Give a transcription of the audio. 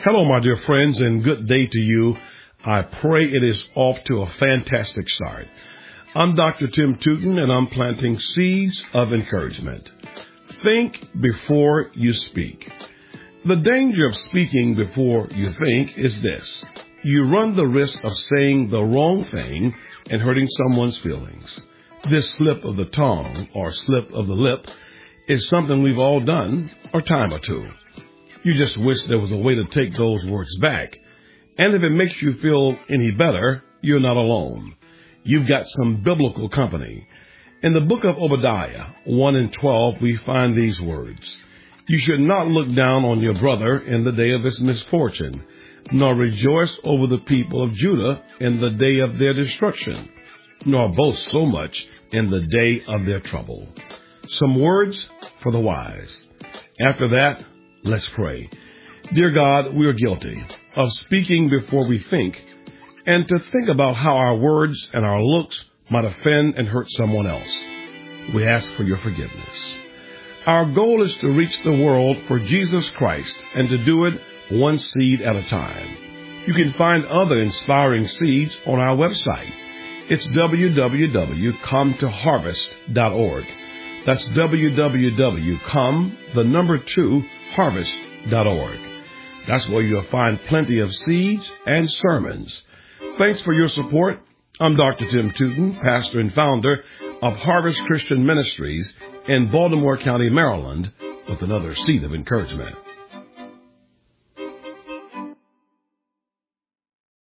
Hello, my dear friends, and good day to you. I pray it is off to a fantastic start. I'm Dr. Tim Tootin, and I'm planting seeds of encouragement. Think before you speak. The danger of speaking before you think is this. You run the risk of saying the wrong thing and hurting someone's feelings. This slip of the tongue or slip of the lip is something we've all done a time or two. You just wish there was a way to take those words back. And if it makes you feel any better, you're not alone. You've got some biblical company. In the book of Obadiah 1 and 12, we find these words. You should not look down on your brother in the day of his misfortune, nor rejoice over the people of Judah in the day of their destruction, nor boast so much in the day of their trouble. Some words for the wise. After that, let's pray. Dear God, we are guilty of speaking before we think, and to think about how our words and our looks might offend and hurt someone else. We ask for your forgiveness. Our goal is to reach the world for Jesus Christ and to do it one seed at a time. You can find other inspiring seeds on our website. It's www.cometoharvest.org. That's www.com2harvest.org. That's where you'll find plenty of seeds and sermons. Thanks for your support. I'm Dr. Tim Tootin, pastor and founder of Harvest Christian Ministries in Baltimore County, Maryland, with another seed of encouragement.